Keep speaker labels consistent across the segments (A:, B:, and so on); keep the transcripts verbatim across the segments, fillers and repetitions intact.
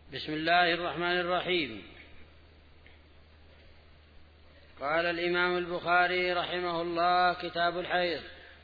A: بسم الله الرحمن الرحيم. قال الإمام البخاري رحمه الله: كتاب الحيض.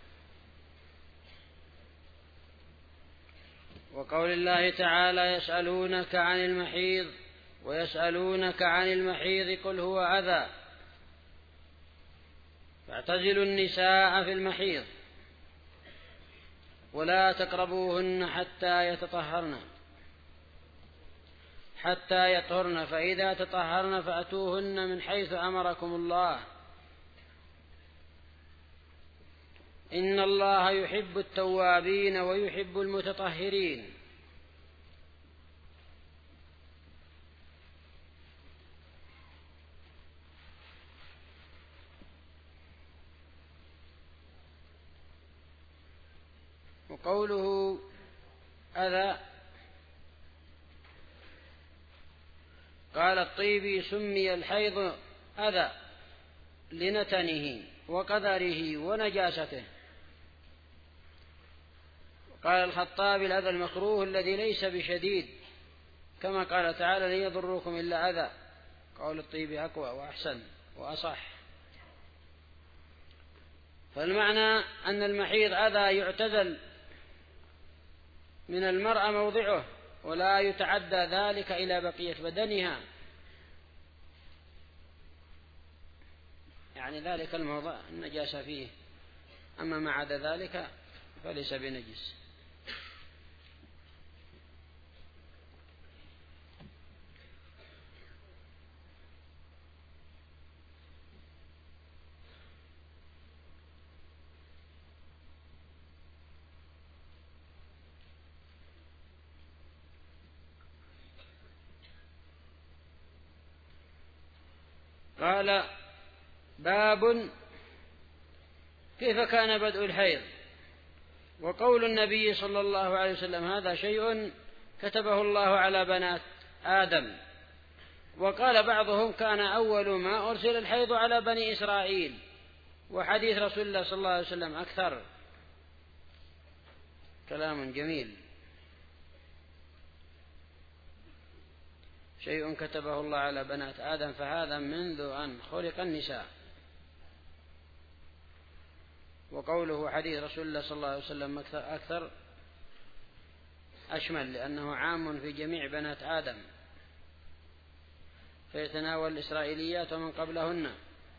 A: وقول الله تعالى: يسألونك عن المحيض ويسألونك عن المحيض قل هو أذى فاعتزلوا النساء في المحيض ولا تقربوهن حتى يتطهرن حتى يطهرن فإذا تطهرن فأتوهن من حيث أمركم الله إن الله يحب التوابين ويحب المتطهرين. وقوله أذى، قال الطيبي: سمي الحيض أذى لنتنه وقذره ونجاسته. قال الخطابي: الأذى المكروه الذي ليس بشديد، كما قال تعالى: لن يضركم إلا أذى. قول الطيبي أقوى وأحسن وأصح. فالمعنى أن المحيض أذى يعتزل من المرأة موضعه ولا يتعدى ذلك إلى بقية بدنها، يعني ذلك الموضع النجاسة فيه، أما ما عدا ذلك فليس بنجس. قال: باب كيف كان بدء الحيض. وقول النبي صلى الله عليه وسلم: هذا شيء كتبه الله على بنات آدم. وقال بعضهم: كان أول ما أرسل الحيض على بني إسرائيل. وحديث رسول الله صلى الله عليه وسلم أكثر. كلام جميل. شيء كتبه الله على بنات آدم، فهذا منذ أن خلق النساء. وقوله حديث رسول الله صلى الله عليه وسلم أكثر أشمل، لأنه عام في جميع بنات آدم، فيتناول الإسرائيليات ومن قبلهن.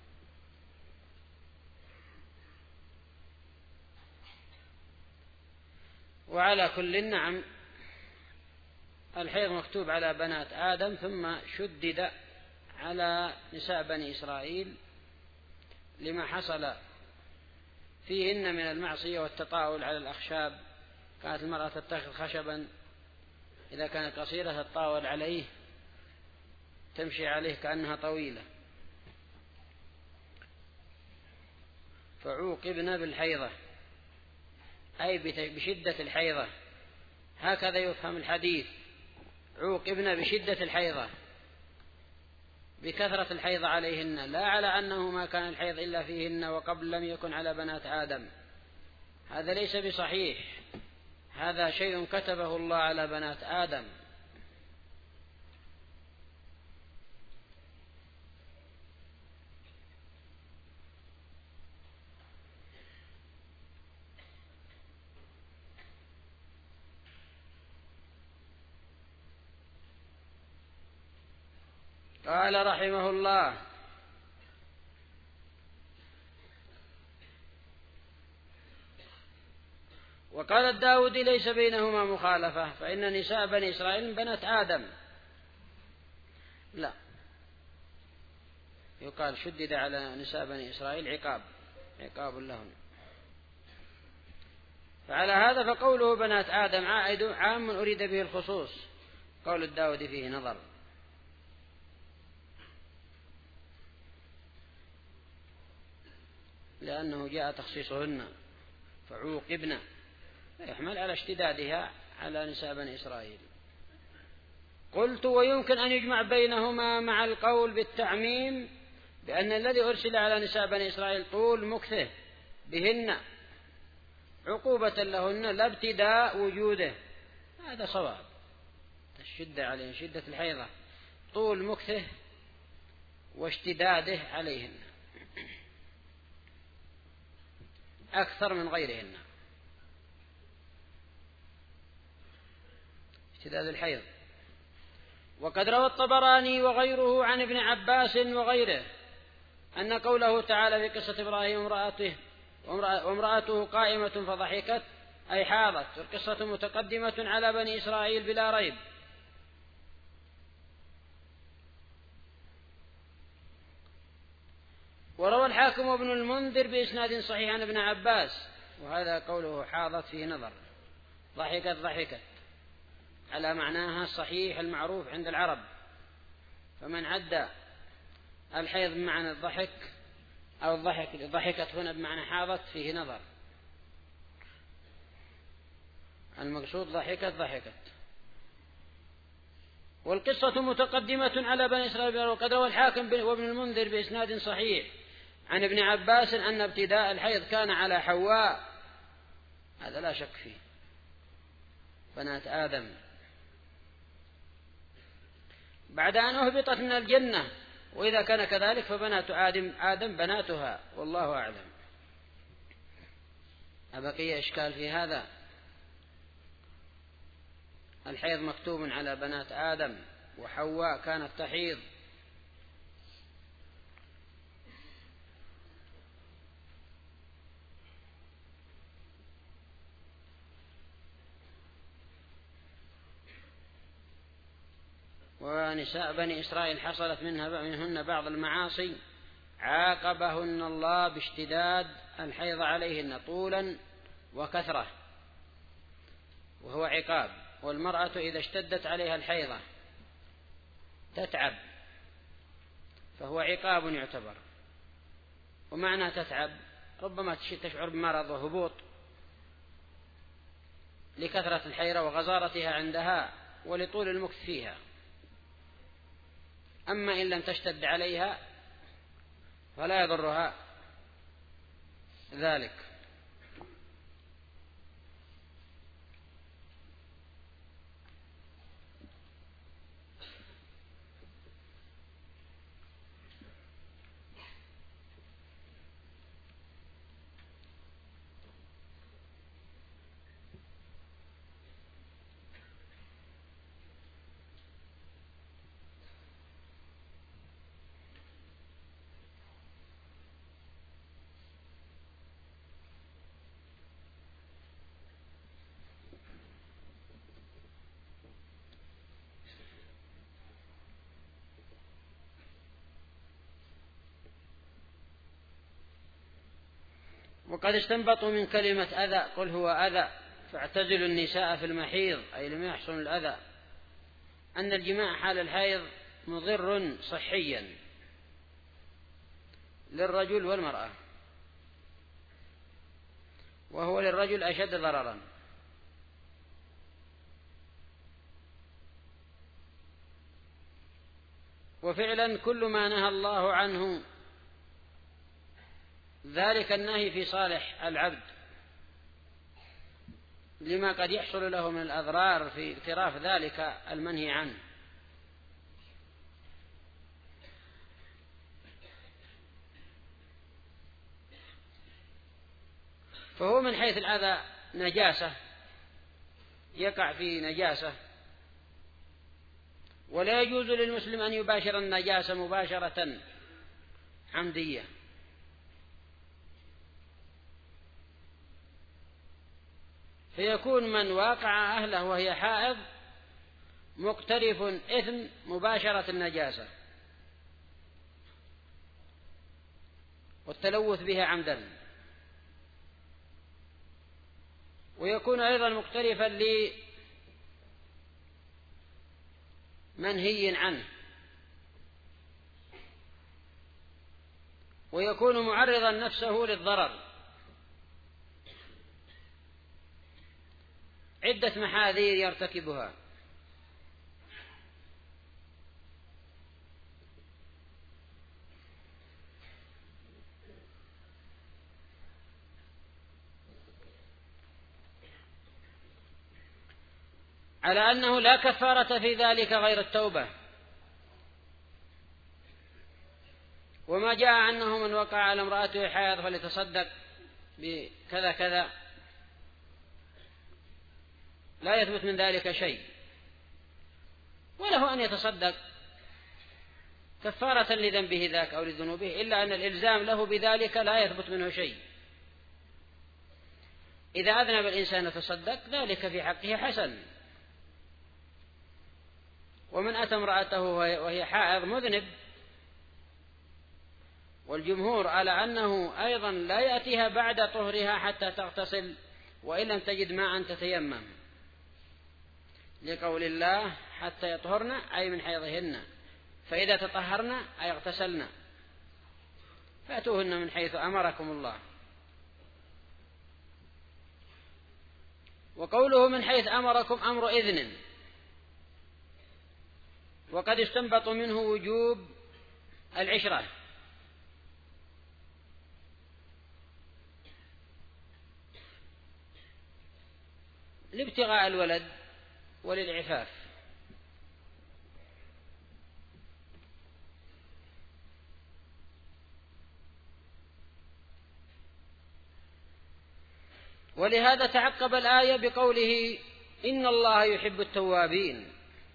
A: وعلى كل نعم، الحيض مكتوب على بنات آدم ثم شدد على نساء بني إسرائيل لما حصل فيهن من المعصية والتطاول على الأخشاب. كانت المرأة تتخذ خشبا إذا كانت قصيرة تتطاول عليه، تمشي عليه كأنها طويلة، فعوقبن بالحيضة أي بشدة الحيضة. هكذا يفهم الحديث: عوقبن بشدة الحيضة، بكثرة الحيض عليهن، لا على أنه ما كان الحيض إلا فيهن وقبل لم يكن على بنات آدم. هذا ليس بصحيح، هذا شيء كتبه الله على بنات آدم. قال رحمه الله: وقال الداودي: ليس بينهما مخالفة، فإن نساء بني إسرائيل بنات آدم. لا، يقال شدد على نساء بني إسرائيل عقاب عقاب لهم. فعلى هذا فقوله بنات آدم عائد عام أريد به الخصوص. قول الداودي فيه نظر. لأنه جاء تخصيصهن فعوقبن، يحمل على اشتدادها على نساء بني إسرائيل. قلت: ويمكن أن يجمع بينهما مع القول بالتعميم بأن الذي أرسل على نساء بني إسرائيل طول مكثه بهن عقوبة لهن لا ابتداء وجوده. هذا صواب. شدة عليهن، شدة الحيضة، طول مكثه واشتداده عليهن أكثر من غيرهن. اشتداد الحيض. وقد روى الطبراني وغيره عن ابن عباس وغيره أن قوله تعالى في قصة إبراهيم وامرأته وامرأته قائمة فضحكت أي حاضت، والقصة متقدمة على بني إسرائيل بلا ريب. وروى الحاكم وابن المنذر بإسناد صحيح عن ابن عباس، وهذا قوله حاضت فيه نظر، ضحكت ضحكت على معناها الصحيح المعروف عند العرب، فمن عد الحيض بمعنى الضحك أو الضحك ضحكت هنا بمعنى حاضت فيه نظر، المقصود ضحكت ضحكت. والقصة متقدمة على بني إسرائيل. وقد روى الحاكم وابن المنذر بإسناد صحيح عن ابن عباس أن ابتداء الحيض كان على حواء، هذا لا شك فيه، بنات آدم، بعد أن أهبطت من الجنة، وإذا كان كذلك فبنات آدم آدم بناتها، والله أعلم. أبقي إشكال في هذا؟ الحيض مكتوب على بنات آدم، وحواء كانت تحيض. ونساء بني إسرائيل حصلت منها منهن بعض المعاصي عاقبهن الله باشتداد الحيض عليهن طولا وكثرة، وهو عقاب. والمرأة إذا اشتدت عليها الحيضة تتعب، فهو عقاب يعتبر. ومعنى تتعب ربما تشعر بمرض وهبوط لكثرة الحيرة وغزارتها عندها ولطول المكث فيها. أما إن لم تشتد عليها فلا يضرها ذلك. وقد استنبطوا من كلمة أذى قل هو أذى فاعتزلوا النساء في المحيض، أي لم يحصل الأذى، أن الجماع حال الحيض مضر صحيا للرجل والمرأة، وهو للرجل أشد ضررا. وفعلا كل ما نهى الله عنه ذلك النهي في صالح العبد لما قد يحصل له من الأضرار في اقتراف ذلك المنهي عنه. فهو من حيث الأذى نجاسة، يقع في نجاسة، ولا يجوز للمسلم أن يباشر النجاسة مباشرة عمدية. فيكون من واقع أهله وهي حائض مقترف إثم مباشرة النجاسة والتلوث بها عمدا، ويكون أيضا مقترفا لمنهي عنه، ويكون معرضا نفسه للضرر. عدة محاذير يرتكبها. على أنه لا كفارة في ذلك غير التوبة. وما جاء أنه من وقع على امرأته حائض فليتصدق بكذا كذا، لا يثبت من ذلك شيء، وله أن يتصدق كفارة لذنبه ذاك أو لذنوبه، إلا أن الإلزام له بذلك لا يثبت منه شيء. إذا أذنب الإنسان يتصدق ذلك في حقه حسن. ومن أتى امرأته وهي حائض مذنب، والجمهور على أنه أيضا لا يأتيها بعد طهرها حتى تغتسل، وإن لم تجد ماء تتيمم، لقول الله حتى يطهرن أي من حيضهن، فإذا تطهرن أي اغتسلن فأتوهن من حيث أمركم الله. وقوله من حيث أمركم أمر إذن، وقد استنبط منه وجوب العشرة، لابتغاء الولد وللعفاف. ولهذا تعقب الآية بقوله إن الله يحب التوابين،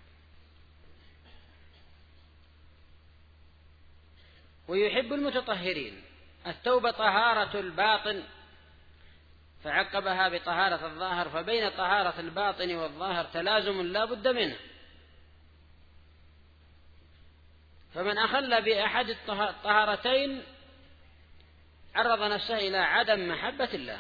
A: ويحب المتطهرين. التوبة طهارة الباطن فعقبها بطهارة الظاهر، فبين طهارة الباطن والظاهر تلازم لا بد منه، فمن أخل بأحد الطهارتين عرض نفسه إلى عدم محبة الله.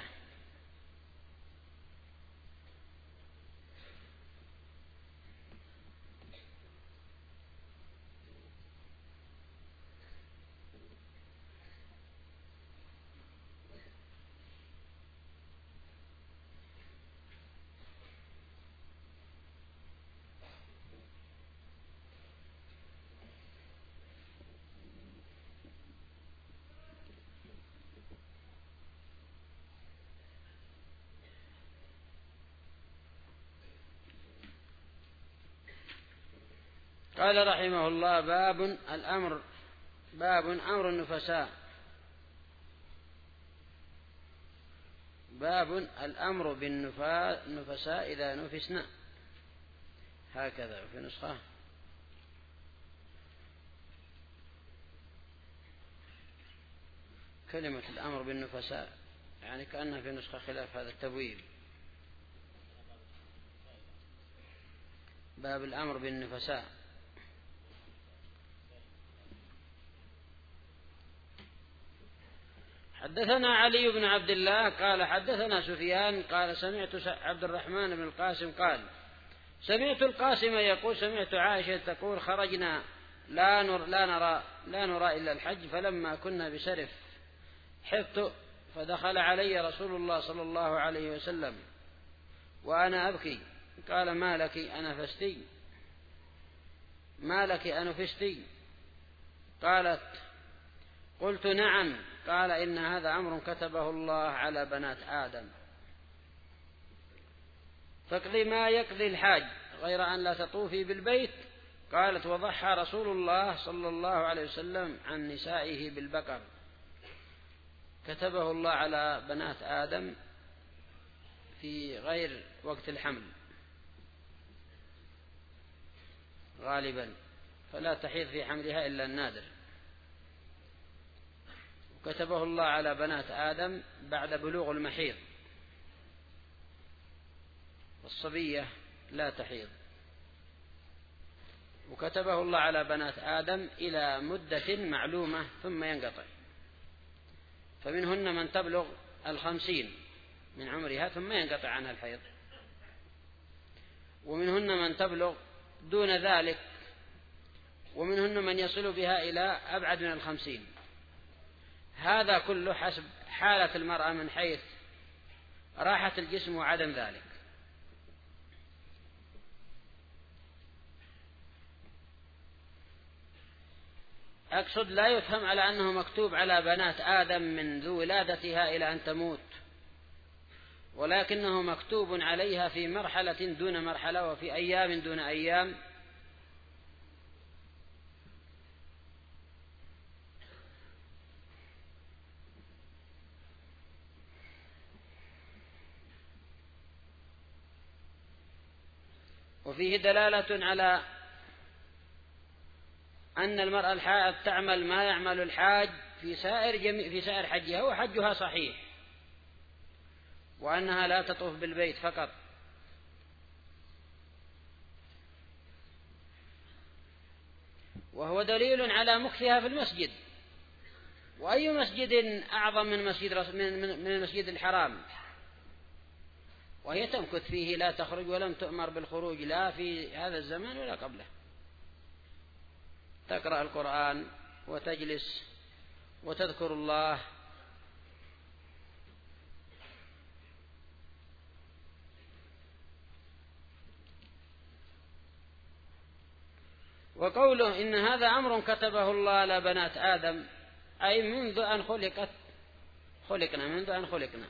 A: قال رحمه الله باب الأمر باب أمر النفساء باب الأمر بالنفساء إذا نفسنا، هكذا في نسخة. كلمة الأمر بالنفساء يعني كأنها في نسخة خلاف هذا التبويب. باب الأمر بالنفساء. حدثنا علي بن عبد الله قال حدثنا سفيان قال سمعت عبد الرحمن بن القاسم قال سمعت القاسم يقول سمعت عائشة تقول خرجنا لا نرى لا نرى لا نرى إلا الحج، فلما كنا بسرف حفت فدخل علي رسول الله صلى الله عليه وسلم وأنا أبكي، قال ما لك أنفستي ما لك أنفستي؟ قالت قلت نعم. قال إن هذا أمر كتبه الله على بنات آدم، فاقضي ما يقضي الحاج غير أن لا تطوفي بالبيت. قالت وضحى رسول الله صلى الله عليه وسلم عن نسائه بالبقر، كتبه الله على بنات آدم في غير وقت الحمل غالبا، فلا تحيض في حملها إلا النادر، كتبه الله على بنات آدم بعد بلوغ المحيض، والصبية لا تحيض، وكتبه الله على بنات آدم إلى مدة معلومة ثم ينقطع، فمنهن من تبلغ الخمسين من عمرها ثم ينقطع عنها الحيض، ومنهن من تبلغ دون ذلك، ومنهن من يصل بها إلى أبعد من الخمسين. هذا كله حسب حالة المرأة من حيث راحة الجسم وعدم ذلك. أقصد لا يفهم على أنه مكتوب على بنات آدم منذ ولادتها إلى أن تموت، ولكنه مكتوب عليها في مرحلة دون مرحلة وفي أيام دون أيام. وفيه دلالة على أن المرأة الحائض تعمل ما يعمل الحاج في سائر جميع في سائر حجها، وحجها صحيح، وأنها لا تطوف بالبيت فقط. وهو دليل على مكثها في المسجد، وأي مسجد أعظم من مسجد من المسجد الحرام، وهي تمكث فيه لا تخرج، ولم تؤمر بالخروج لا في هذا الزمان ولا قبله. تقرأ القرآن وتجلس وتذكر الله. وقوله إن هذا أمر كتبه الله على بنات آدم، أي منذ أن خلقت خلقنا منذ أن خلقنا.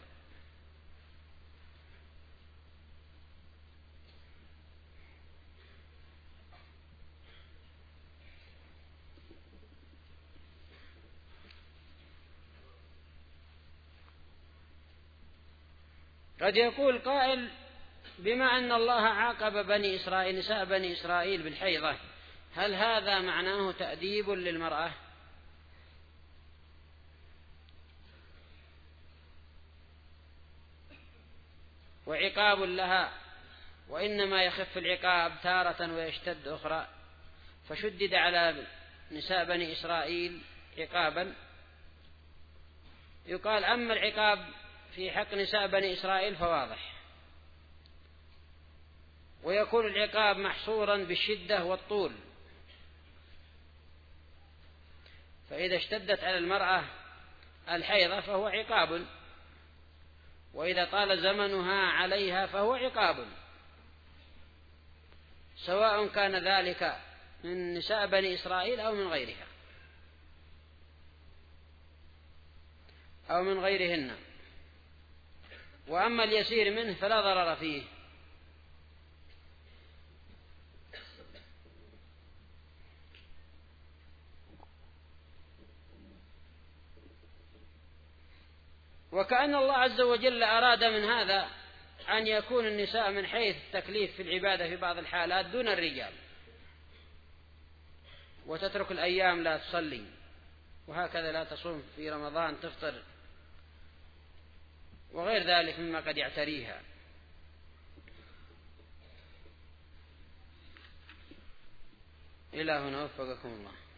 A: قد يقول قائل بما أن الله عاقب بني إسرائيل نساء بني إسرائيل بالحيضة، هل هذا معناه تأديب للمرأة؟ وعقاب لها، وإنما يخف العقاب تارة ويشتد أخرى، فشدد على نساء بني إسرائيل عقابا. يقال أما العقاب في حق نساء بني إسرائيل فواضح، ويكون العقاب محصورا بالشدة والطول، فإذا اشتدت على المرأة الحيضة فهو عقاب، وإذا طال زمنها عليها فهو عقاب، سواء كان ذلك من نساء بني إسرائيل أو من غيرها أو من غيرهن. وأما اليسير منه فلا ضرر فيه. وكأن الله عز وجل أراد من هذا أن يكون النساء من حيث التكليف في العبادة في بعض الحالات دون الرجال، وتترك الأيام لا تصلي، وهكذا لا تصوم في رمضان تفطر، وغير ذلك مما قد يعتريها. إلى هنا وفقكم الله.